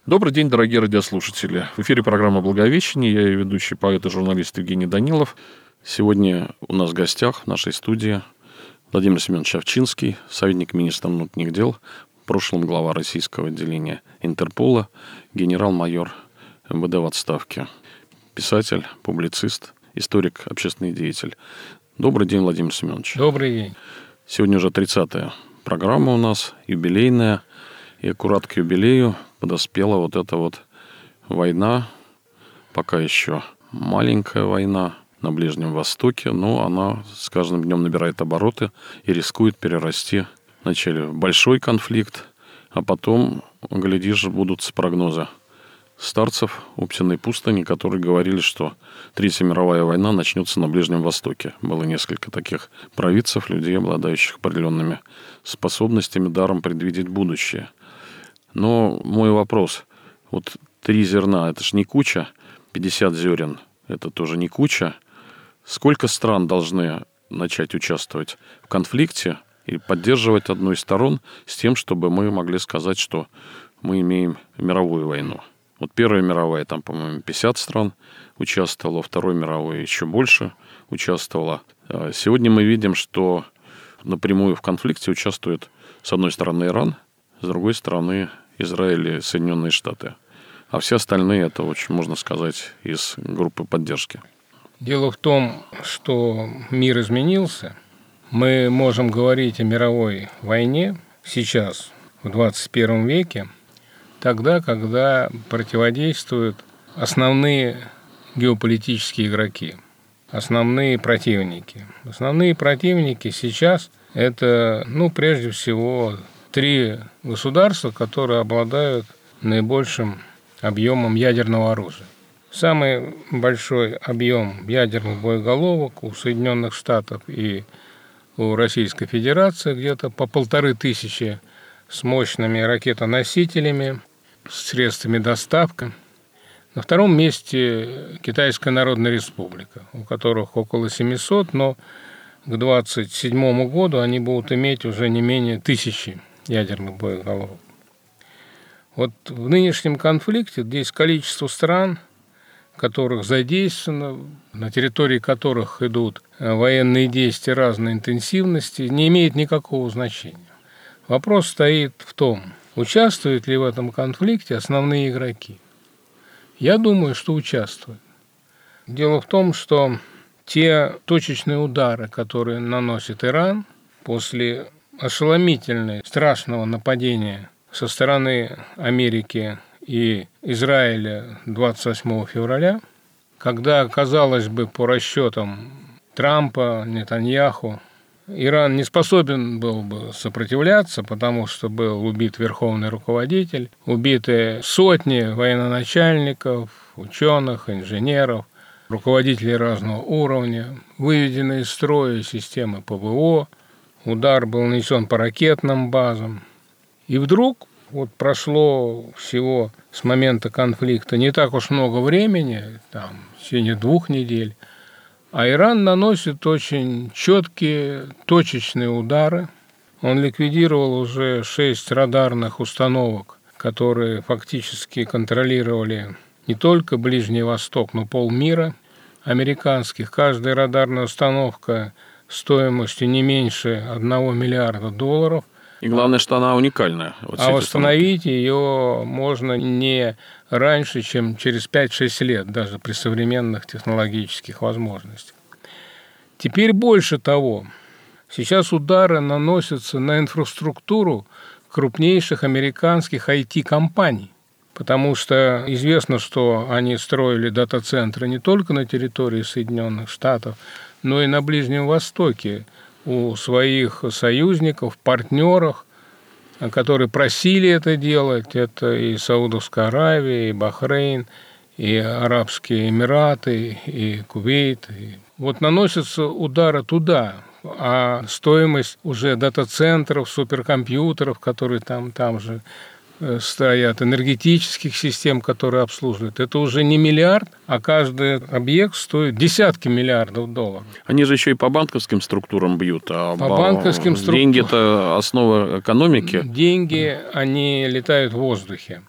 Добрый день, дорогие радиослушатели. В эфире программа «Благовещение». Я ее ведущий поэт и журналист Евгений Данилов. Сегодня у нас в гостях в нашей студии Владимир Семенович Овчинский, советник министра внутренних дел, в прошлом глава российского отделения Интерпола, генерал-майор МВД в отставке, писатель, публицист, историк, общественный деятель. Добрый день, Владимир Семенович. Добрый день. Сегодня уже 30-я программа у нас, юбилейная. И аккурат к юбилею подоспела вот эта вот война, пока еще маленькая война на Ближнем Востоке, но она с каждым днем набирает обороты и рискует перерасти вначале в большой конфликт, а потом, глядишь, будут прогнозы старцев Оптиной пустыни, которые говорили, что Третья мировая война начнется на Ближнем Востоке. Было несколько таких провидцев, людей, обладающих определенными способностями, даром предвидеть будущее. Но мой вопрос, вот 3 зерна, это ж не куча, 50 зерен, это тоже не куча. Сколько стран должны начать участвовать в конфликте и поддерживать одну из сторон с тем, чтобы мы могли сказать, что мы имеем мировую войну? Вот Первая мировая, там, по-моему, 50 стран участвовало, Второй мировой еще больше участвовало. Сегодня мы видим, что напрямую в конфликте участвует, с одной стороны, Иран, с другой стороны, Израиль и Соединенные Штаты. А все остальные, это очень, можно сказать, из группы поддержки. Дело в том, что мир изменился. Мы можем говорить о мировой войне сейчас, в 21 веке, тогда, когда противодействуют основные геополитические игроки, основные противники. Основные противники сейчас – это, прежде всего, 3 государства, которые обладают наибольшим объемом ядерного оружия. Самый большой объем ядерных боеголовок у Соединенных Штатов и у Российской Федерации где-то по 1500 с мощными ракетоносителями, с средствами доставки. На втором месте Китайская Народная Республика, у которых около 700, но к 2027 году они будут иметь уже не менее 1000 ядерных боеголовок. Вот в нынешнем конфликте здесь количество стран, которых задействовано, на территории которых идут военные действия разной интенсивности, не имеет никакого значения. Вопрос стоит в том, участвуют ли в этом конфликте основные игроки. Я думаю, что участвуют. Дело в том, что те точечные удары, которые наносит Иран после ошеломительного, страшного нападения со стороны Америки и Израиля 28 февраля, когда, казалось бы, по расчетам Трампа, Нетаньяху, Иран не способен был бы сопротивляться, потому что был убит верховный руководитель, убиты сотни военачальников, ученых, инженеров, руководителей разного уровня, выведены из строя системы ПВО, удар был нанесен по ракетным базам. И вдруг, прошло всего с момента конфликта не так уж много времени, в течение 2 недель, а Иран наносит очень четкие, точечные удары. Он ликвидировал уже 6 радарных установок, которые фактически контролировали не только Ближний Восток, но полмира американских. Каждая радарная установка стоимостью не меньше $1 миллиарда. И главное, что она уникальная. Восстановить ее можно не раньше, чем через 5-6 лет, даже при современных технологических возможностях. Теперь больше того, сейчас удары наносятся на инфраструктуру крупнейших американских IT-компаний, потому что известно, что они строили дата-центры не только на территории Соединенных Штатов, но и на Ближнем Востоке у своих союзников, партнеров, которые просили это делать. Это и Саудовская Аравия, и Бахрейн, и Арабские Эмираты, и Кувейт. Наносятся удары туда, а стоимость уже дата-центров, суперкомпьютеров, которые там же стоят, энергетических систем, которые обслуживают. Это уже не миллиард, а каждый объект стоит десятки миллиардов долларов. Они же еще и по банковским структурам бьют. А по банковским структурам. Деньги – это основа экономики. Деньги, они летают в воздухе.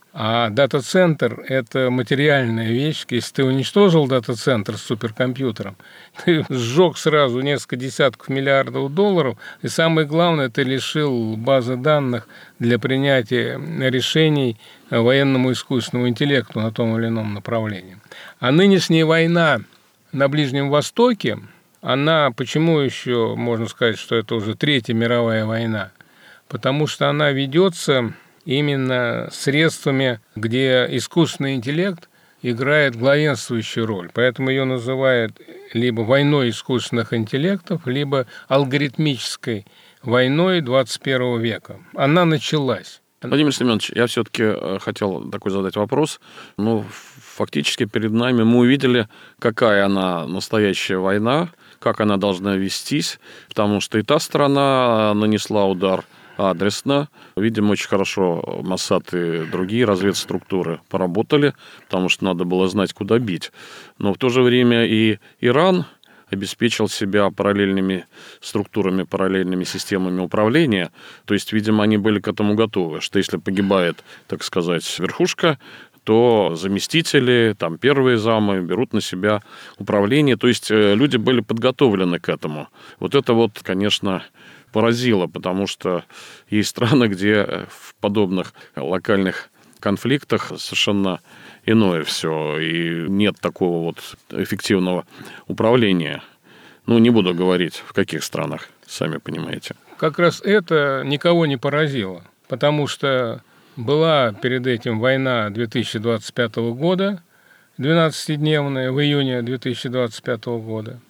А дата-центр – это материальная вещь. Если ты уничтожил дата-центр с суперкомпьютером, ты сжег сразу несколько десятков миллиардов долларов, и самое главное, ты лишил базы данных для принятия решений военному искусственному интеллекту на том или ином направлении. А нынешняя война на Ближнем Востоке, она, почему еще можно сказать, что это уже Третья мировая война? Потому что она ведется именно средствами, где искусственный интеллект играет главенствующую роль. Поэтому ее называют либо войной искусственных интеллектов, либо алгоритмической войной 21 века. Она началась. Владимир Семенович, я все-таки хотел такой задать вопрос. Ну, фактически перед нами мы увидели, какая она настоящая война, как она должна вестись, потому что и та сторона нанесла удар адресно. Видимо, очень хорошо Моссад и другие разведструктуры поработали, потому что надо было знать, куда бить. Но в то же время и Иран обеспечил себя параллельными структурами, параллельными системами управления. То есть, видимо, они были к этому готовы, что если погибает, так сказать, верхушка, то заместители, там, первые замы берут на себя управление. То есть, люди были подготовлены к этому. Вот это вот, конечно, поразило, потому что есть страны, где в подобных локальных конфликтах совершенно иное все, и нет такого вот эффективного управления. Ну, не буду говорить, в каких странах, сами понимаете. Как раз это никого не поразило, потому что была перед этим война 2025 года, 12-дневная, в июне 2025 года.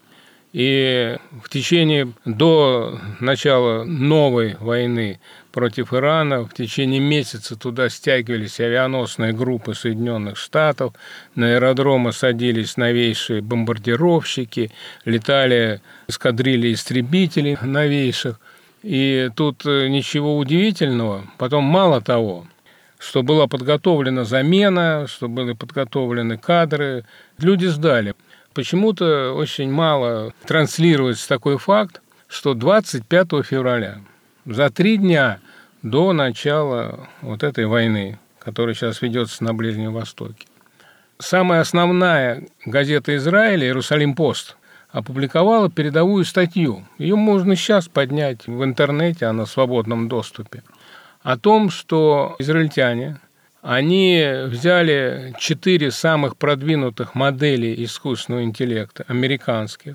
И в течение до начала новой войны против Ирана в течение месяца туда стягивались авианосные группы Соединенных Штатов, на аэродромы садились новейшие бомбардировщики, летали эскадрильи истребителей новейших. И тут ничего удивительного. Потом мало того, что была подготовлена замена, что были подготовлены кадры, люди сдали. Почему-то очень мало транслируется такой факт, что 25 февраля, за 3 дня до начала вот этой войны, которая сейчас ведется на Ближнем Востоке, самая основная газета Израиля, «Иерусалим-Пост», опубликовала передовую статью. Ее можно сейчас поднять в интернете, она в свободном доступе. О том, что израильтяне, они взяли 4 самых продвинутых модели искусственного интеллекта, американских.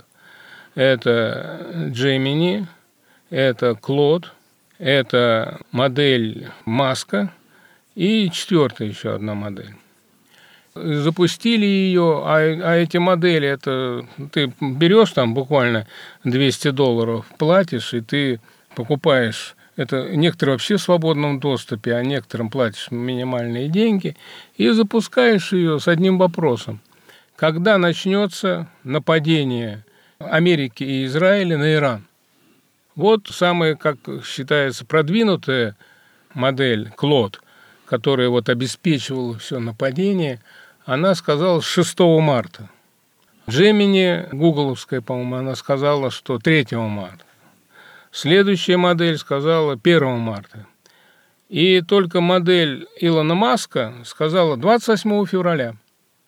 Это Gemini, это Claude, это модель Маска и 4-я еще одна модель. Запустили ее, а эти модели, это ты берешь там буквально $200, платишь, и ты покупаешь. Это некоторые вообще в свободном доступе, а некоторым платишь минимальные деньги, и запускаешь ее с одним вопросом. Когда начнется нападение Америки и Израиля на Иран? Вот самая, как считается, продвинутая модель Claude, которая вот обеспечивала все нападение, она сказала с 6 марта. Gemini, гугловская, по-моему, она сказала, что 3 марта. Следующая модель сказала 1 марта. И только модель Илона Маска сказала 28 февраля.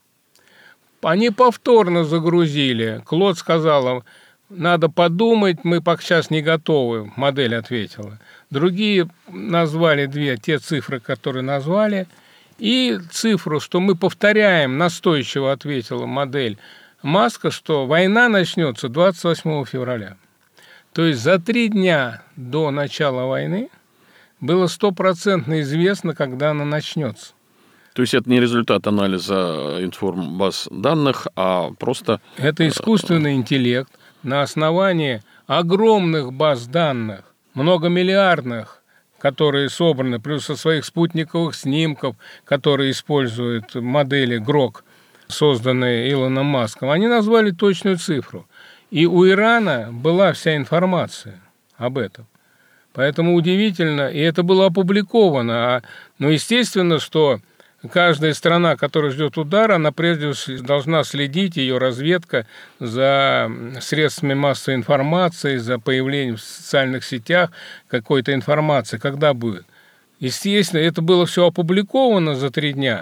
Они повторно загрузили. Клод сказала, надо подумать, мы пока сейчас не готовы, модель ответила. Другие назвали те цифры, которые назвали. И цифру, что мы повторяем, настойчиво ответила модель Маска, что война начнется 28 февраля. То есть за 3 дня до начала войны было 100% известно, когда она начнется. То есть это не результат анализа информбаз данных, а просто... Это искусственный интеллект на основании огромных баз данных, многомиллиардных, которые собраны, плюс со своих спутниковых снимков, которые используют модели ГРОК, созданные Илоном Маском, они назвали точную цифру. И у Ирана была вся информация об этом. Поэтому удивительно, и это было опубликовано. Но естественно, что каждая страна, которая ждет удара, она прежде всего должна следить, ее разведка, за средствами массовой информации, за появлением в социальных сетях какой-то информации, когда будет. Естественно, это было все опубликовано за 3 дня.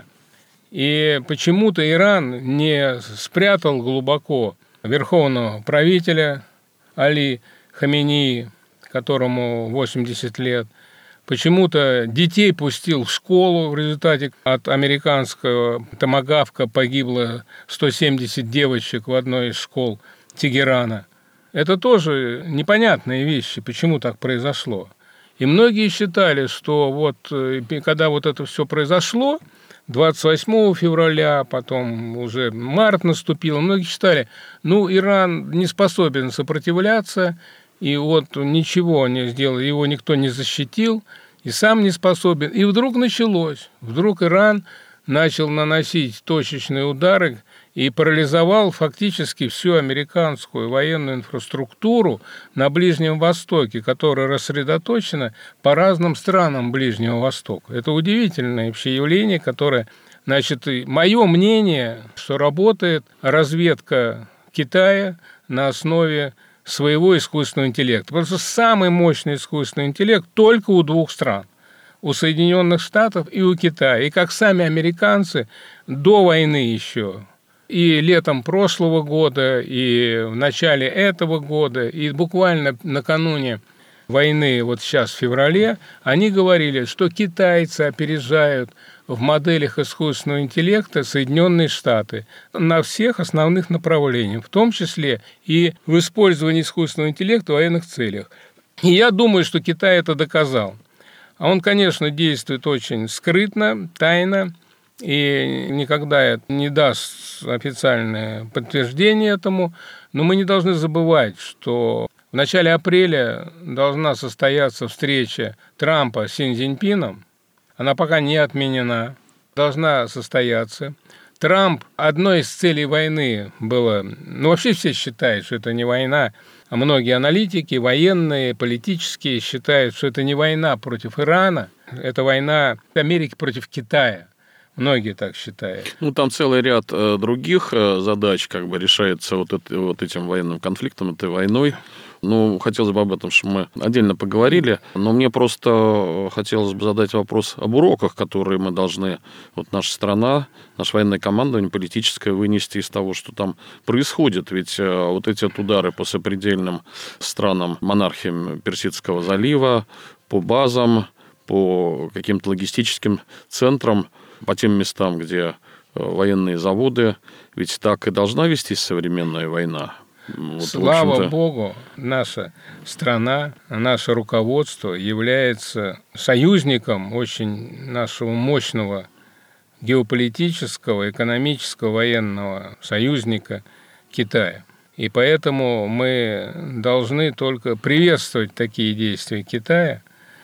И почему-то Иран не спрятал глубоко верховного правителя Али Хаменеи, которому 80 лет. Почему-то детей пустил в школу. В результате от американского томагавка погибло 170 девочек в одной из школ Тегерана. Это тоже непонятные вещи, почему так произошло. И многие считали, что вот когда вот это все произошло, 28 февраля, потом уже март наступил, многие считали, Иран не способен сопротивляться, и вот ничего не сделал, его никто не защитил, и сам не способен. И вдруг началось. Вдруг Иран начал наносить точечные удары и парализовал фактически всю американскую военную инфраструктуру на Ближнем Востоке, которая рассредоточена по разным странам Ближнего Востока. Это удивительное вообще явление, которое, мое мнение, что работает разведка Китая на основе своего искусственного интеллекта. Потому что самый мощный искусственный интеллект только у 2 стран. У Соединенных Штатов и у Китая. И как сами американцы до войны еще, и летом прошлого года, и в начале этого года, и буквально накануне войны, вот сейчас в феврале, они говорили, что китайцы опережают в моделях искусственного интеллекта Соединенные Штаты на всех основных направлениях, в том числе и в использовании искусственного интеллекта в военных целях. И я думаю, что Китай это доказал. А он, конечно, действует очень скрытно, тайно, и никогда не даст официальное подтверждение этому. Но мы не должны забывать, что в начале апреля должна состояться встреча Трампа с Си Цзиньпином. Она пока не отменена, должна состояться. Трамп, одной из целей войны было, вообще все считают, что это не война, а многие аналитики, военные, политические считают, что это не война против Ирана, это война Америки против Китая. Многие так считают. Там целый ряд других задач решается вот этим военным конфликтом, этой войной. Хотелось бы об этом, чтобы мы отдельно поговорили. Но мне просто хотелось бы задать вопрос об уроках, которые мы должны, наша страна, наша военная командование политическое вынести из того, что там происходит. Ведь эти удары по сопредельным странам, монархиям Персидского залива, по базам, по каким-то логистическим центрам, по тем местам, где военные заводы, ведь так и должна вестись современная война. Слава Богу, наша страна, наше руководство является союзником очень нашего мощного геополитического, экономического, военного союзника Китая. И поэтому мы должны только приветствовать такие действия Китая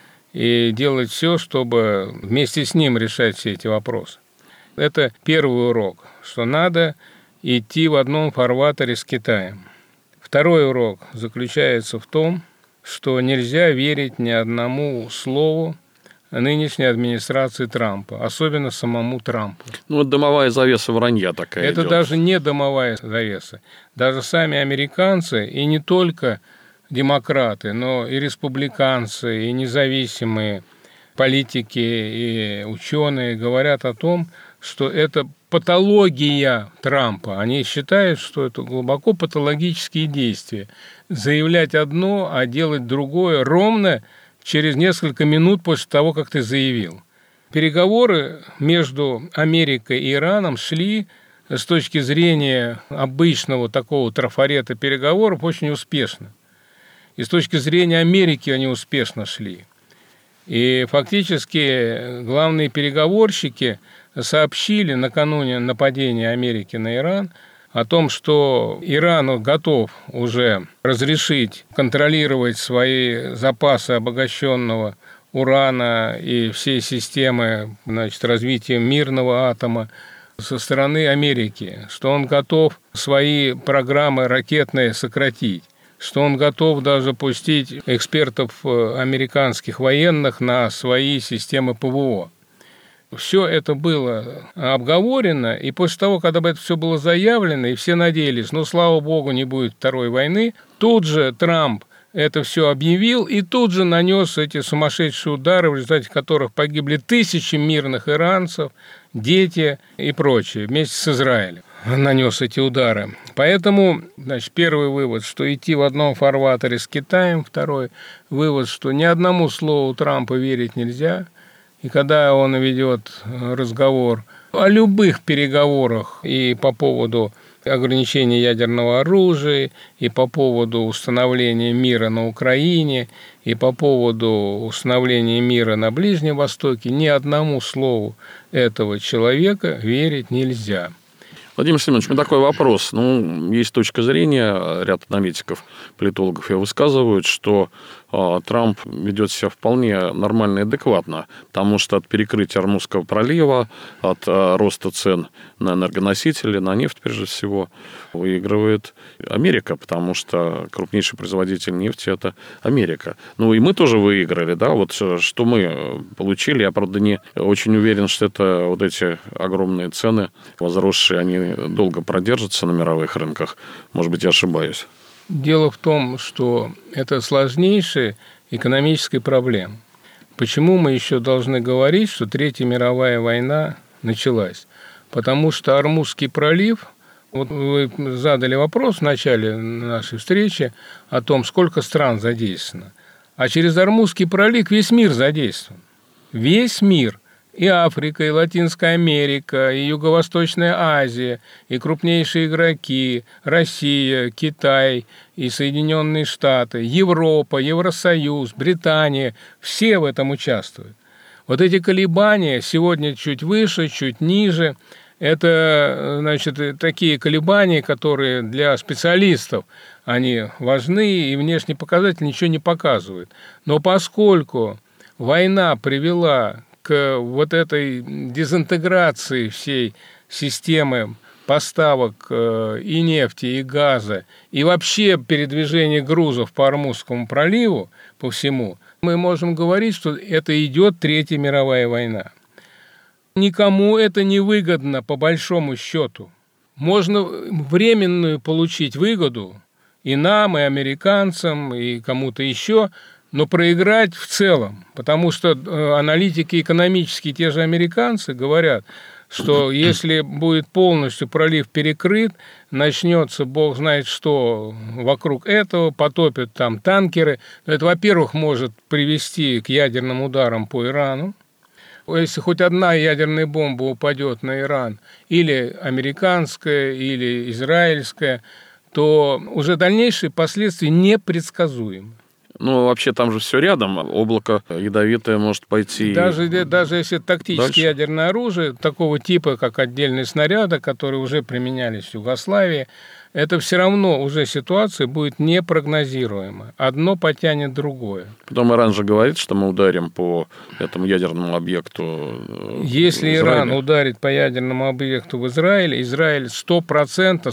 и делать все, чтобы вместе с ним решать все эти вопросы. Это первый урок, что надо идти в одном фарватере с Китаем. Второй урок заключается в том, что нельзя верить ни одному слову нынешней администрации Трампа, особенно самому Трампу. Дымовая завеса вранья такая Это идет. даже не дымовая завеса. Даже сами американцы, и не только демократы, но и республиканцы, и независимые политики, и ученые говорят о том, что это патология Трампа. Они считают, что это глубоко патологические действия. Заявлять одно, а делать другое ровно через несколько минут после того, как ты заявил. Переговоры между Америкой и Ираном шли с точки зрения обычного такого трафарета переговоров очень успешно. И с точки зрения Америки они успешно шли. И фактически главные переговорщики сообщили накануне нападения Америки на Иран о том, что Иран готов уже разрешить контролировать свои запасы обогащенного урана и всей системы развития мирного атома со стороны Америки, что он готов свои программы ракетные сократить, что он готов даже пустить экспертов американских военных на свои системы ПВО. Все это было обговорено, и после того, когда бы это все было заявлено, и все надеялись, слава богу, не будет второй войны, тут же Трамп это все объявил и тут же нанес эти сумасшедшие удары, в результате которых погибли тысячи мирных иранцев, дети и прочее, вместе с Израилем нанес эти удары. Поэтому, значит, первый вывод, что идти в одном фарватере с Китаем, второй вывод, что ни одному слову Трампа верить нельзя, и когда он ведет разговор о любых переговорах и по поводу ограничения ядерного оружия, и по поводу установления мира на Украине, и по поводу установления мира на Ближнем Востоке, ни одному слову этого человека верить нельзя. Владимир Семенович, у меня такой вопрос. Есть точка зрения, ряд аналитиков, политологов ее высказывают, что Трамп ведет себя вполне нормально и адекватно, потому что от перекрытия Ормузского пролива, от роста цен на энергоносители, на нефть, прежде всего, выигрывает Америка, потому что крупнейший производитель нефти – это Америка. И мы тоже выиграли, да, вот что мы получили. Я, правда, не очень уверен, что это вот эти огромные цены, возросшие, они долго продержатся на мировых рынках. Может быть, я ошибаюсь. Дело в том, что это сложнейшая экономическая проблема. Почему мы еще должны говорить, что Третья мировая война началась? Потому что Ормузский пролив, вот вы задали вопрос в начале нашей встречи о том, сколько стран задействовано. А через Ормузский пролив весь мир задействован. Весь мир. И Африка, и Латинская Америка, и Юго-Восточная Азия, и крупнейшие игроки, Россия, Китай, и Соединенные Штаты, Европа, Евросоюз, Британия, все в этом участвуют. Вот эти колебания, сегодня чуть выше, чуть ниже, это, значит, такие колебания, которые для специалистов, они важны, и внешний показатель ничего не показывает. Но поскольку война привела к вот этой дезинтеграции всей системы поставок и нефти, и газа, и вообще передвижения грузов по Ормузскому проливу, по всему, мы можем говорить, что это идет Третья мировая война. Никому это не выгодно, по большому счету. Можно временную получить выгоду и нам, и американцам, и кому-то еще, но проиграть в целом, потому что аналитики экономические, те же американцы, говорят, что если будет полностью пролив перекрыт, начнется бог знает что вокруг этого, потопят там танкеры. Это, во-первых, может привести к ядерным ударам по Ирану. Если хоть одна ядерная бомба упадет на Иран, или американская, или израильская, то уже дальнейшие последствия непредсказуемы. Вообще там же все рядом. Облако ядовитое может пойти. Даже если тактическое ядерное оружие, такого типа, как отдельные снаряды, которые уже применялись в Югославии, это все равно уже ситуация будет непрогнозируемая. Одно потянет другое. Потом Иран же говорит, что мы ударим по этому ядерному объекту. Если Иран ударит по ядерному объекту в Израиле, Израиль 100%,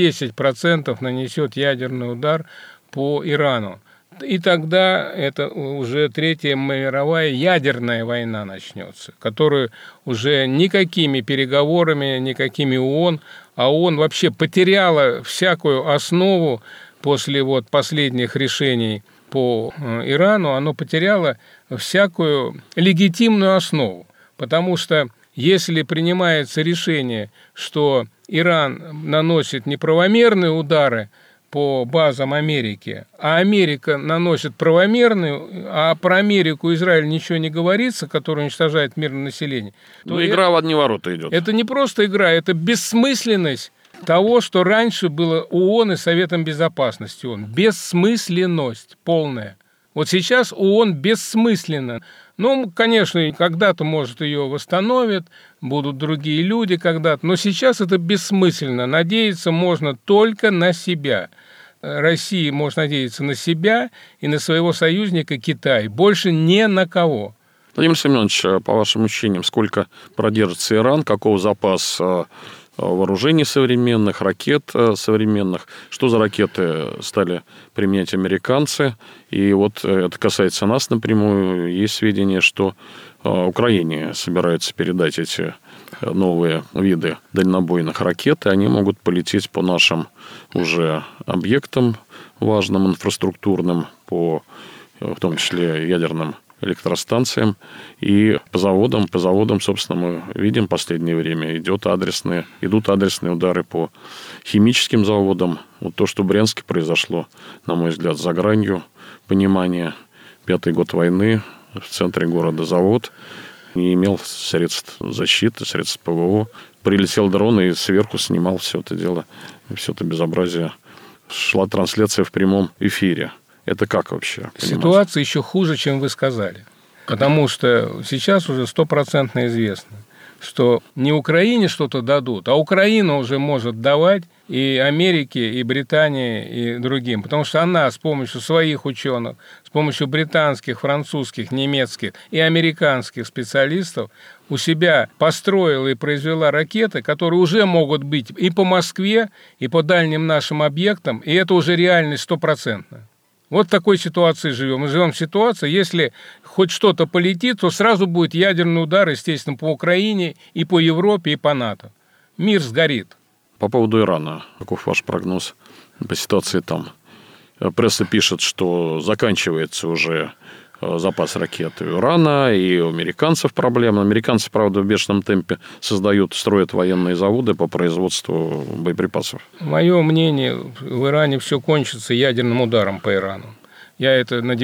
110% нанесет ядерный удар по Ирану. И тогда это уже Третья мировая ядерная война начнется, которую уже никакими переговорами, никакими ООН, а ООН вообще потеряла всякую основу после последних решений по Ирану, оно потеряло всякую легитимную основу, потому что если принимается решение, что Иран наносит неправомерные удары по базам Америки, а Америка наносит правомерные, а про Америку и Израиль ничего не говорится, который уничтожает мирное население. Игра в одни ворота идет. Это не просто игра, это бессмысленность того, что раньше было ООН и Советом Безопасности ООН. Бессмысленность полная. Вот сейчас ООН бессмысленно. Конечно, когда-то, может, ее восстановят, будут другие люди когда-то, но сейчас это бессмысленно. Надеяться можно только на себя. Россия может надеяться на себя и на своего союзника Китай. Больше ни на кого. Владимир Семенович, по вашим ощущениям, сколько продержится Иран, каков запас вооружений современных, ракет современных, что за ракеты стали применять американцы. И вот это касается нас напрямую. Есть сведения, что Украине собираются передать эти новые виды дальнобойных ракет, и они могут полететь по нашим уже объектам важным, инфраструктурным, по, в том числе, ядерным электростанциям. И по заводам, собственно, мы видим в последнее время, идут адресные удары по химическим заводам. Вот то, что в Брянске произошло, на мой взгляд, за гранью понимания. 5-й год войны, в центре города завод, не имел средств защиты, средств ПВО. Прилетел дрон и сверху снимал все это дело, все это безобразие. Шла трансляция в прямом эфире. Это как вообще? Ситуация еще хуже, чем вы сказали. Потому что сейчас уже 100% известно, что не Украине что-то дадут, а Украина уже может давать и Америке, и Британии, и другим. Потому что она с помощью своих ученых, с помощью британских, французских, немецких и американских специалистов у себя построила и произвела ракеты, которые уже могут быть и по Москве, и по дальним нашим объектам, и это уже реальность 100%. Вот в такой ситуации живем. Мы живем в ситуации, если хоть что-то полетит, то сразу будет ядерный удар, естественно, по Украине, и по Европе, и по НАТО. Мир сгорит. По поводу Ирана, каков ваш прогноз по ситуации там? Пресса пишет, что заканчивается уже запас ракет у Ирана, и у американцев проблемы. Американцы, правда, в бешеном темпе строят военные заводы по производству боеприпасов. Мое мнение, в Иране все кончится ядерным ударом по Ирану. Я это на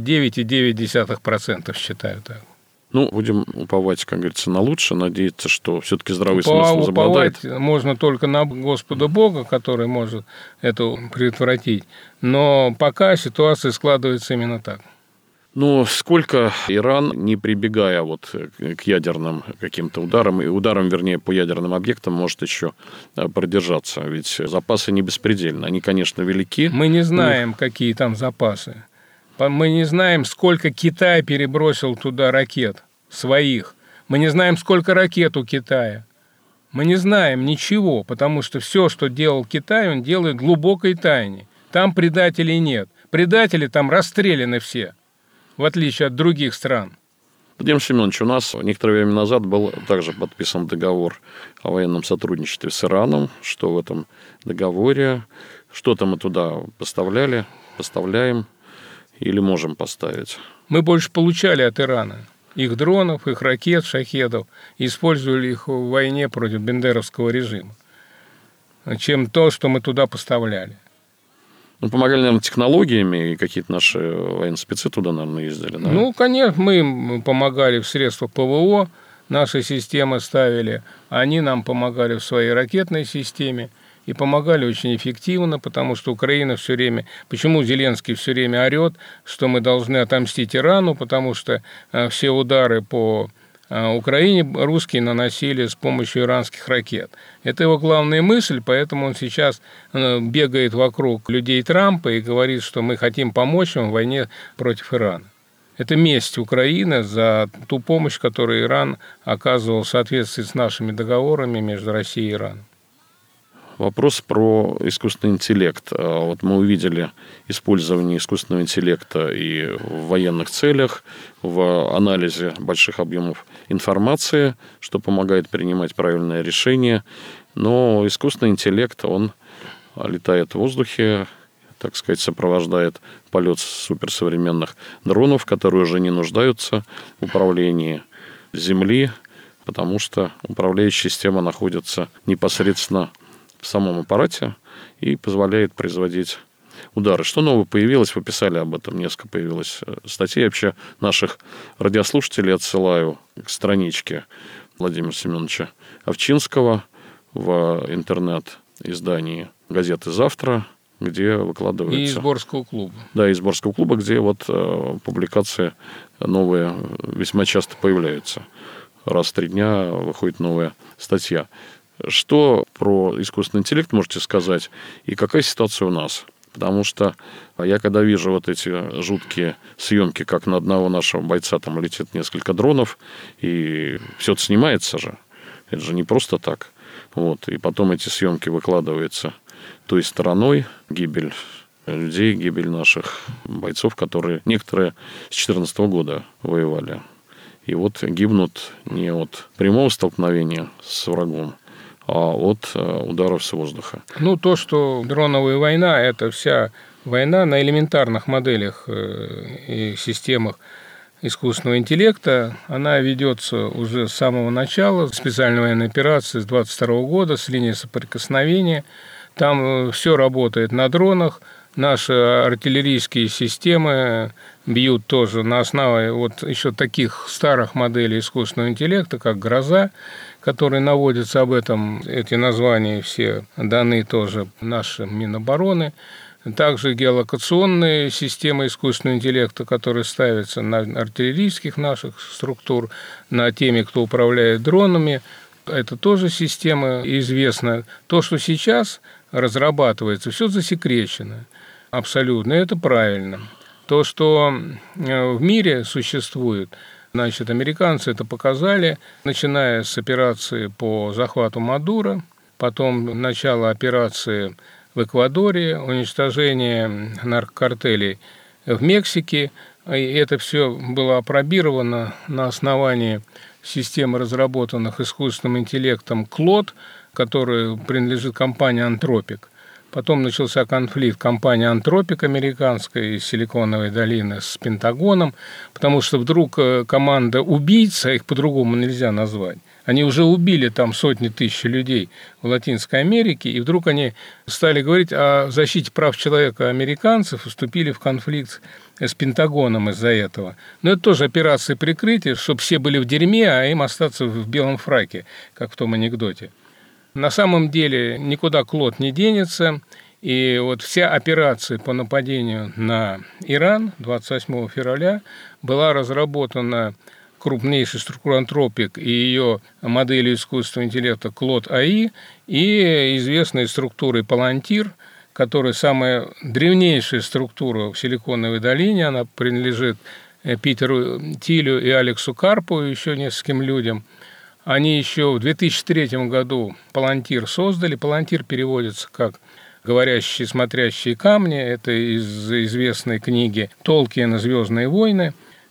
99,9% считаю так. Ну, будем уповать, как говорится, на лучшее, надеяться, что все-таки здравый смысл возобладает. Можно только на Господа Бога, который может это предотвратить. Но пока ситуация складывается именно так. Но сколько Иран, не прибегая вот к ядерным каким-то ударам, вернее, по ядерным объектам, может еще продержаться? Ведь запасы не беспредельны. Они, конечно, велики. Мы не знаем, какие там запасы. Мы не знаем, сколько Китай перебросил туда ракет своих. Мы не знаем, сколько ракет у Китая. Мы не знаем ничего, потому что все, что делал Китай, он делает в глубокой тайне. Там предателей нет. Предатели там расстреляны все, в отличие от других стран. Владимир Семенович, у нас некоторое время назад был также подписан договор о военном сотрудничестве с Ираном. Что в этом договоре? Что-то мы туда поставляем или можем поставить? Мы больше получали от Ирана их дронов, их ракет, шахедов, и использовали их в войне против бендеровского режима, чем то, что мы туда поставляли. Ну, помогали, наверное, технологиями, и какие-то наши военные спецы туда, наверное, ездили, да? Ну, конечно, мы им помогали в средствах ПВО, наши системы ставили, они нам помогали в своей ракетной системе, и помогали очень эффективно, потому что Украина все время... Почему Зеленский все время орет, что мы должны отомстить Ирану, потому что все удары по Украине русские наносили с помощью иранских ракет. Это его главная мысль, поэтому он сейчас бегает вокруг людей Трампа и говорит, что мы хотим помочь им в войне против Ирана. Это месть Украины за ту помощь, которую Иран оказывал в соответствии с нашими договорами между Россией и Ираном. Вопрос про искусственный интеллект. Вот мы увидели использование искусственного интеллекта и в военных целях, в анализе больших объемов информации, что помогает принимать правильное решение. Но искусственный интеллект, он летает в воздухе, так сказать, сопровождает полет суперсовременных дронов, которые уже не нуждаются в управлении Земли, потому что управляющая система находится непосредственно в самом аппарате и позволяет производить удары. Что нового появилось? Вы писали об этом, несколько появилось статей. Вообще наших радиослушателей отсылаю к страничке Владимира Семеновича Овчинского в интернет-издании газеты «Завтра», где выкладывается... И из Борского клуба. Да, из Борского клуба, где вот публикации новые весьма часто появляются. Раз в 3 дня выходит новая статья. Что про искусственный интеллект можете сказать? И какая ситуация у нас? Потому что я когда вижу вот эти жуткие съемки, как на одного нашего бойца там летит несколько дронов, и все это снимается же. Это же не просто так. Вот. И потом эти съемки выкладываются той стороной. Гибель людей, гибель наших бойцов, которые некоторые с 2014 года воевали. И вот гибнут не от прямого столкновения с врагом, а от ударов с воздуха. Ну, то, что дроновая война, это вся война на элементарных моделях и системах искусственного интеллекта, она ведется уже с самого начала специальной военной операции с 22 года, с линии соприкосновения. Там все работает на дронах. Наши артиллерийские системы бьют тоже на основе вот еще таких старых моделей искусственного интеллекта, как «Гроза», которые наводятся об этом. Эти названия все даны тоже нашим Минобороны. Также геолокационные системы искусственного интеллекта, которые ставятся на артиллерийских наших структур, на теми, кто управляет дронами. Это тоже система известна. То, что сейчас разрабатывается, все засекречено. Абсолютно, это правильно. То, что в мире существует, значит, американцы это показали, начиная с операции по захвату Мадуро, потом начало операции в Эквадоре, уничтожение наркокартелей в Мексике. И это все было опробировано на основании системы, разработанных искусственным интеллектом Клод, который принадлежит компании «Антропик». Потом начался конфликт компании «Антропик» американской из Силиконовой долины с Пентагоном, потому что вдруг команда убийц, а их по-другому нельзя назвать, они уже убили там сотни тысяч людей в Латинской Америке, и вдруг они стали говорить о защите прав человека американцев, вступили в конфликт с Пентагоном из-за этого. Но это тоже операция прикрытия, чтобы все были в дерьме, а им остаться в белом фраке, как в том анекдоте. На самом деле никуда Клод не денется, и вот вся операция по нападению на Иран 28 февраля была разработана крупнейшей структурой «Антропик» и ее моделью искусственного интеллекта Клод АИ и известной структурой «Палантир», которая самая древнейшая структура в Силиконовой долине, она принадлежит Питеру Тилю и Алексу Карпу, и еще нескольким людям. Они еще в 2003 году «Палантир» создали. «Палантир» переводится как «говорящие, смотрящие камни». Это из известной книги Толкиена «Звездные войны».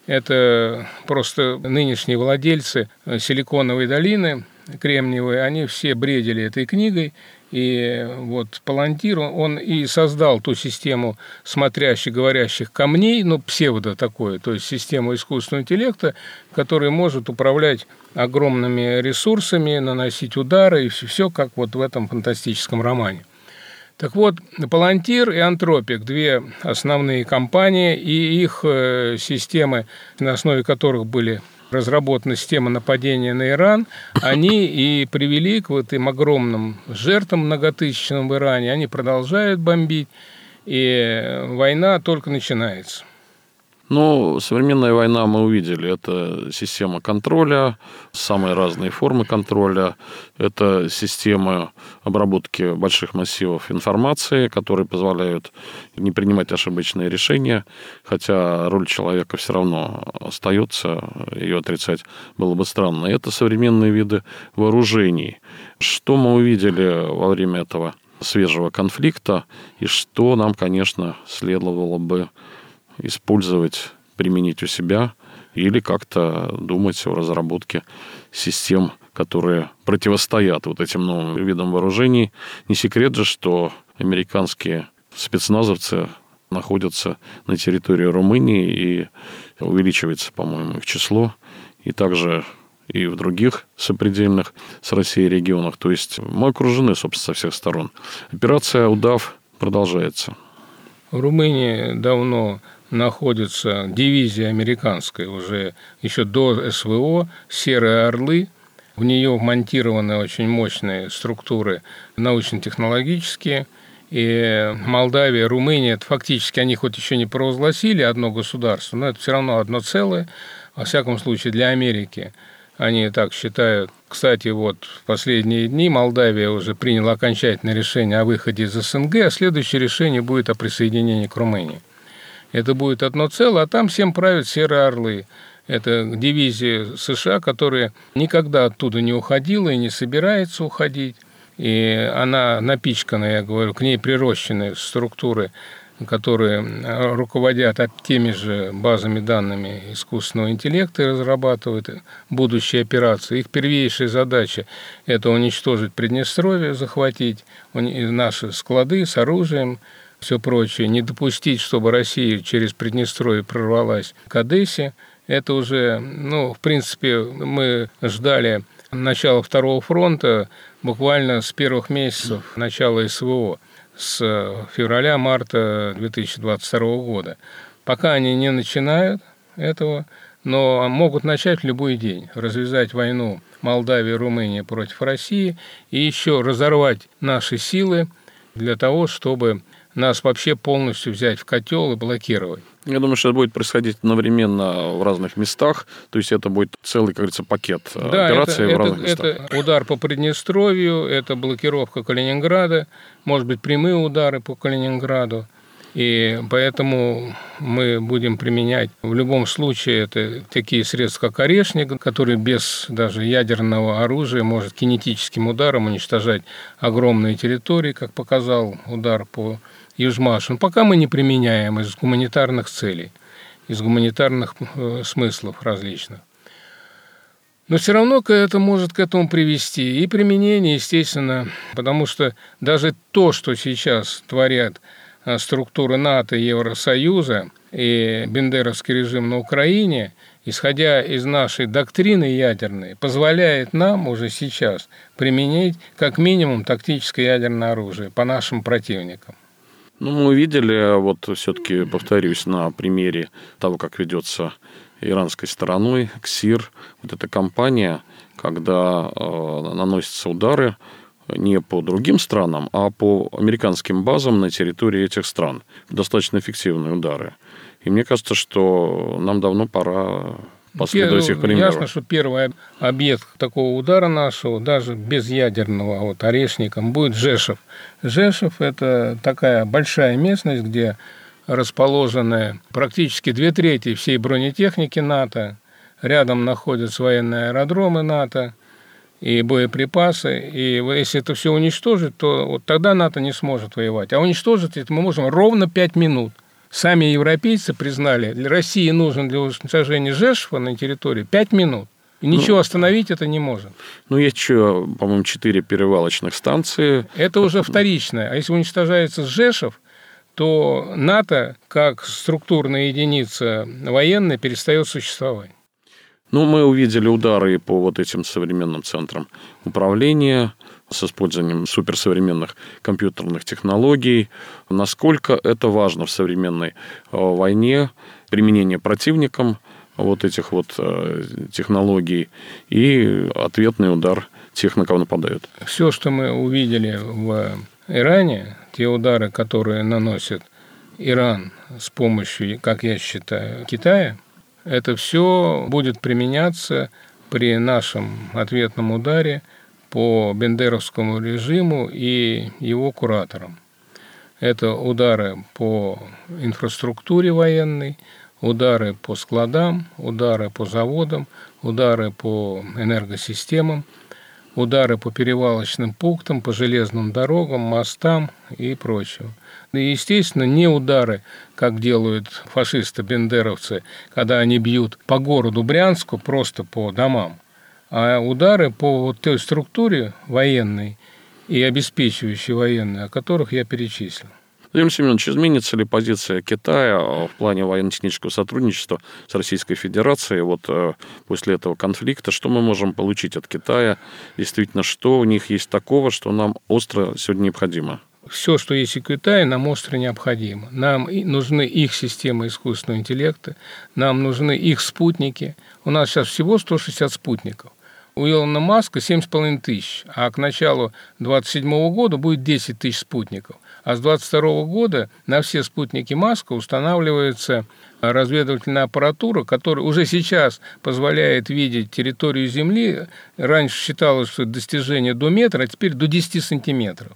Это просто нынешние владельцы Силиконовой долины, кремниевой, они все бредили этой книгой. И вот «Палантир», он и создал ту систему смотрящих, говорящих камней, ну, псевдо такое, то есть систему искусственного интеллекта, которая может управлять огромными ресурсами, наносить удары, и все как вот в этом фантастическом романе. Так вот, «Палантир» и «Антропик» – две основные компании, и их системы, на основе которых были разработана система нападения на Иран, они и привели к вот этим огромным жертвам многотысячным в Иране. Они продолжают бомбить, и война только начинается. Ну, современная война мы увидели. Это система контроля, самые разные формы контроля. Это система обработки больших массивов информации, которые позволяют не принимать ошибочные решения, хотя роль человека все равно остается, ее отрицать было бы странно. Это современные виды вооружений. Что мы увидели во время этого свежего конфликта, и что нам, конечно, следовало бы использовать, применить у себя или как-то думать о разработке систем, которые противостоят вот этим новым видам вооружений. Не секрет же, что американские спецназовцы находятся на территории Румынии, и увеличивается, по-моему, их число, и также и в других сопредельных с Россией регионах. То есть мы окружены, собственно, со всех сторон. Операция «Удав» продолжается. В Румынии давно находится дивизия американская, уже еще до СВО, «Серые орлы». В нее вмонтированы очень мощные структуры научно-технологические. И Молдавия, Румыния, это фактически они хоть еще не провозгласили одно государство, но это все равно одно целое, во всяком случае для Америки. Они так считают. Кстати, вот в последние дни Молдавия уже приняла окончательное решение о выходе из СНГ, а следующее решение будет о присоединении к Румынии. Это будет одно целое, а там всем правят «Серые орлы». Это дивизия США, которая никогда оттуда не уходила и не собирается уходить. И она напичкана, я говорю, к ней прирощены структуры, которые руководят теми же базами данными искусственного интеллекта и разрабатывают будущие операции. Их первейшая задача – это уничтожить Приднестровье, захватить наши склады с оружием, все прочее, не допустить, чтобы Россия через Приднестровье прорвалась к Одессе. Это уже, в принципе, мы ждали начала Второго фронта буквально с первых месяцев начала СВО, с февраля-марта 2022 года. Пока они не начинают этого, но могут начать в любой день, развязать войну Молдавии и Румынии против России и еще разорвать наши силы для того, чтобы нас вообще полностью взять в котел и блокировать. Я думаю, что это будет происходить одновременно в разных местах, то есть это будет целый, как говорится, пакет операций в разных местах. Это удар по Приднестровью, это блокировка Калининграда, может быть, прямые удары по Калининграду. И поэтому мы будем применять в любом случае это такие средства, как орешник, который без даже ядерного оружия может кинетическим ударом уничтожать огромные территории, как показал удар по Южмашу. Но пока мы не применяем из гуманитарных целей, из гуманитарных смыслов различных. Но все равно это может к этому привести. И применение, естественно, потому что даже то, что сейчас творят структуры НАТО и Евросоюза и бендеровский режим на Украине, исходя из нашей доктрины ядерной, позволяет нам уже сейчас применить как минимум тактическое ядерное оружие по нашим противникам. Мы увидели, все-таки повторюсь, на примере того, как ведется иранской стороной, КСИР, эта кампания, когда наносятся удары не по другим странам, а по американским базам на территории этих стран. Достаточно эффективные удары. И мне кажется, что нам давно пора последовать их примеру. Ясно, что первый объект такого удара нашего, даже без ядерного орешником, будет Жешев. Жешев – это такая большая местность, где расположены практически 2/3 всей бронетехники НАТО. Рядом находятся военные аэродромы НАТО и боеприпасы. И если это все уничтожить, то тогда НАТО не сможет воевать. А уничтожить это мы можем ровно 5 минут. Сами европейцы признали, для России нужно для уничтожения Жешева на территории 5 минут. И ничего остановить это не может. Есть еще, по-моему, 4 перевалочных станции. Это уже вторичное. А если уничтожается Жешев, то НАТО, как структурная единица военная, перестает существовать. Мы увидели удары по этим современным центрам управления с использованием суперсовременных компьютерных технологий. Насколько это важно в современной войне, применение противником этих технологий и ответный удар тех, на кого нападают. Все, что мы увидели в Иране, те удары, которые наносит Иран с помощью, как я считаю, Китая, это все будет применяться при нашем ответном ударе по бендеровскому режиму и его кураторам. Это удары по инфраструктуре военной, удары по складам, удары по заводам, удары по энергосистемам, удары по перевалочным пунктам, по железным дорогам, мостам и прочему. И, естественно, не удары, как делают фашисты-бендеровцы, когда они бьют по городу Брянску, просто по домам, а удары по той структуре военной и обеспечивающей военной, о которых я перечислил. Владимир Семенович, изменится ли позиция Китая в плане военно-технического сотрудничества с Российской Федерацией после этого конфликта? Что мы можем получить от Китая? Действительно, что у них есть такого, что нам остро сегодня необходимо? Все, что есть у Китая, нам остро необходимо. Нам нужны их системы искусственного интеллекта, нам нужны их спутники. У нас сейчас всего 160 спутников. У Илона Маска 7,5 тысяч, а к началу 2027 года будет 10 тысяч спутников. А с 2022 года на все спутники Маска устанавливается разведывательная аппаратура, которая уже сейчас позволяет видеть территорию Земли. Раньше считалось, что достижение до метра, а теперь до 10 сантиметров.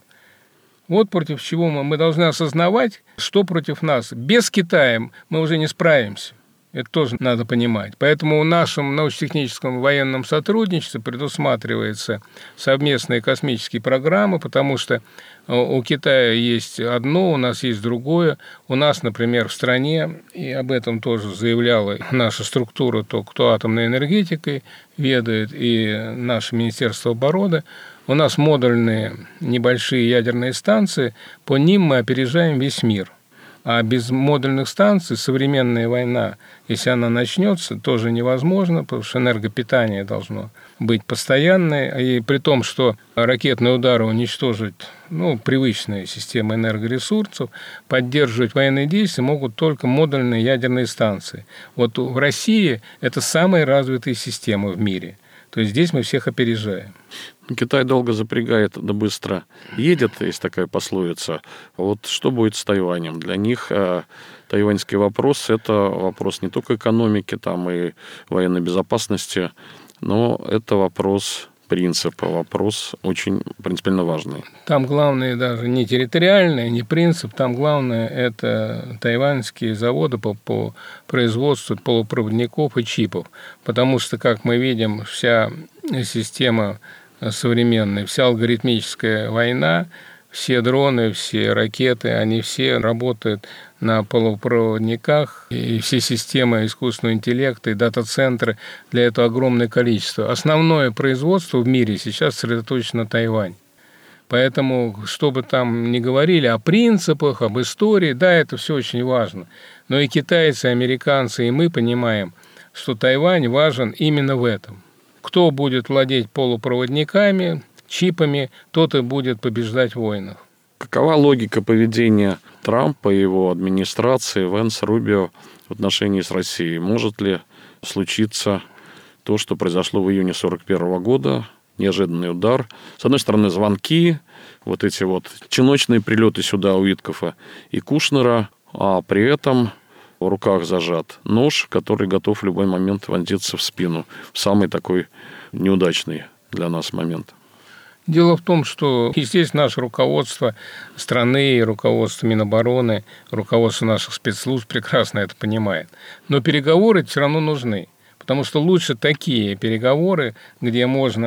Против чего мы должны осознавать, что против нас. Без Китая мы уже не справимся. Это тоже надо понимать. Поэтому в нашем научно-техническом военном сотрудничестве предусматриваются совместные космические программы, потому что у Китая есть одно, у нас есть другое. У нас, например, в стране, и об этом тоже заявляла наша структура, то, кто атомной энергетикой ведает, и наше Министерство обороны, у нас модульные небольшие ядерные станции, по ним мы опережаем весь мир. А без модульных станций современная война, если она начнется, тоже невозможно, потому что энергопитание должно быть постоянное. И при том, что ракетные удары уничтожат привычные системы энергоресурсов, поддерживать военные действия могут только модульные ядерные станции. Вот в России это самые развитые системы в мире. То есть здесь мы всех опережаем. Китай долго запрягает, да быстро едет, есть такая пословица. Вот что будет с Тайванем? Для них тайваньский вопрос – это вопрос не только экономики там, и военной безопасности, но это вопрос принципа, вопрос очень принципиально важный. Там главное даже не территориальное, не принцип, там главное – это тайваньские заводы по производству полупроводников и чипов. Потому что, как мы видим, вся система современная, вся алгоритмическая война, все дроны, все ракеты, они все работают на полупроводниках, и все системы искусственного интеллекта и дата-центры, для этого огромное количество. Основное производство в мире сейчас сосредоточено на Тайване. Поэтому, что бы там ни говорили о принципах, об истории, да, это все очень важно. Но и китайцы, и американцы, и мы понимаем, что Тайвань важен именно в этом. Кто будет владеть полупроводниками, чипами, тот и будет побеждать в войнах. Какова логика поведения Трампа и его администрации, Венс, Рубио в отношении с Россией? Может ли случиться то, что произошло в июне 1941 года, неожиданный удар? С одной стороны, звонки, вот эти вот чиночные прилеты сюда у Виткофа и Кушнера, а при этом в руках зажат нож, который готов в любой момент вонзиться в спину, в самый такой неудачный для нас момент. Дело в том, что, естественно, наше руководство страны, руководство Минобороны, руководство наших спецслужб прекрасно это понимает. Но переговоры все равно нужны. Потому что лучше такие переговоры, где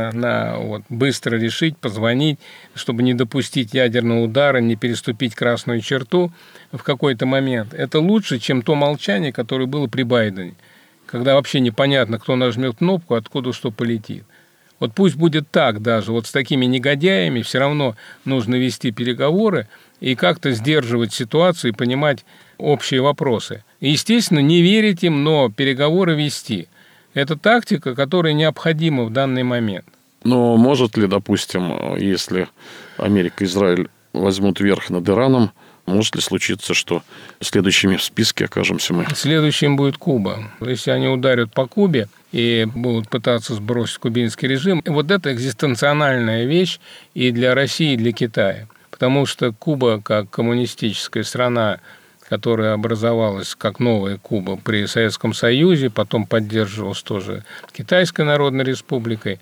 можно быстро решить, позвонить, чтобы не допустить ядерного удара, не переступить красную черту в какой-то момент. Это лучше, чем то молчание, которое было при Байдене, когда вообще непонятно, кто нажмет кнопку, откуда что полетит. Вот пусть будет так даже, вот с такими негодяями все равно нужно вести переговоры и как-то сдерживать ситуацию и понимать общие вопросы. И, естественно, не верить им, но переговоры вести. Это тактика, которая необходима в данный момент. Но может ли, допустим, если Америка и Израиль возьмут верх над Ираном, может ли случиться, что следующими в списке окажемся мы? Следующим будет Куба. Если они ударят по Кубе и будут пытаться сбросить кубинский режим, вот это экзистенциональная вещь и для России, и для Китая. Потому что Куба, как коммунистическая страна, которая образовалась как новая Куба при Советском Союзе, потом поддерживалась тоже Китайской Народной Республикой.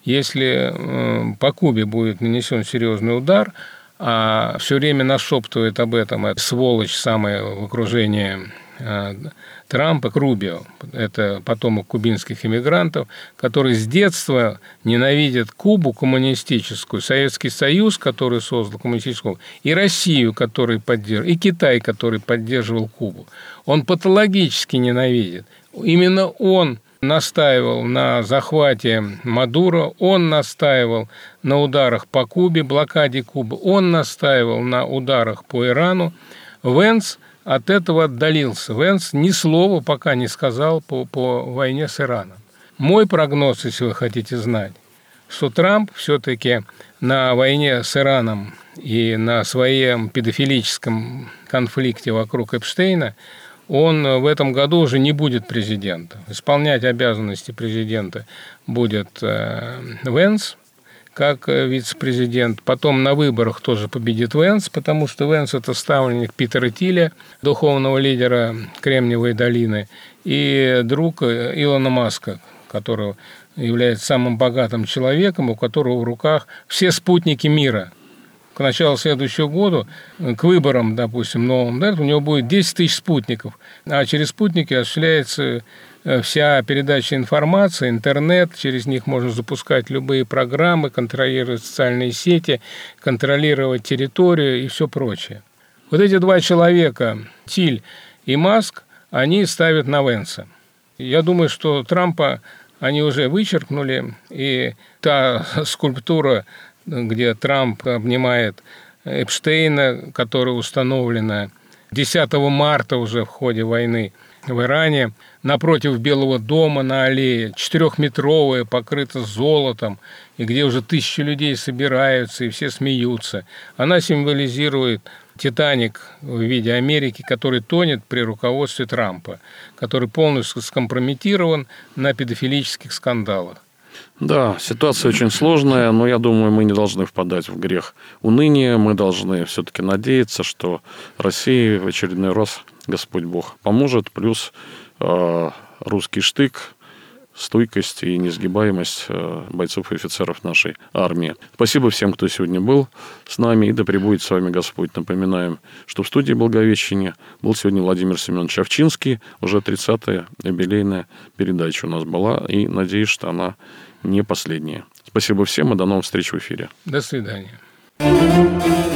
Если по Кубе будет нанесен серьезный удар, а все время нашептывает об этом эта сволочь самая в окружении Трампа, Рубио, это потомок кубинских иммигрантов, который с детства ненавидит Кубу коммунистическую, Советский Союз, который создал коммунистическую, и Россию, который поддерживал, и Китай, который поддерживал Кубу. Он патологически ненавидит. Именно он настаивал на захвате Мадуро, он настаивал на ударах по Кубе, блокаде Кубы, он настаивал на ударах по Ирану. Венс от этого отдалился. Венс ни слова пока не сказал по войне с Ираном. Мой прогноз, если вы хотите знать, что Трамп все-таки на войне с Ираном и на своем педофилическом конфликте вокруг Эпштейна он в этом году уже не будет президентом. Исполнять обязанности президента будет Венс как вице-президент. Потом на выборах тоже победит Венс, потому что Венс – это ставленник Питера Тиля, духовного лидера Кремниевой долины, и друг Илона Маска, который является самым богатым человеком, у которого в руках все спутники мира. к началу следующего года, к выборам, допустим, новым, да, у него будет 10 тысяч спутников, а через спутники осуществляется вся передача информации, интернет, через них можно запускать любые программы, контролировать социальные сети, контролировать территорию и все прочее. Вот эти два человека, Тиль и Маск, они ставят на Венса. Я думаю, что Трампа они уже вычеркнули, и та скульптура, где Трамп обнимает Эпштейна, которая установлена 10 марта уже в ходе войны в Иране, напротив Белого дома на аллее, 4-метровая, покрыта золотом, и где уже 1000 людей собираются, и все смеются. Она символизирует «Титаник» в виде Америки, который тонет при руководстве Трампа, который полностью скомпрометирован на педофилических скандалах. Да, ситуация очень сложная, но я думаю, мы не должны впадать в грех уныния. Мы должны все-таки надеяться, что России в очередной раз Господь Бог поможет. Плюс русский штык, стойкость и несгибаемость бойцов и офицеров нашей армии. Спасибо всем, кто сегодня был с нами, и да пребудет с вами Господь. Напоминаем, что в студии Благовещения был сегодня Владимир Семенович Овчинский. Уже 30-я юбилейная передача у нас была, и надеюсь, что она не последняя. Спасибо всем и до новых встреч в эфире. До свидания.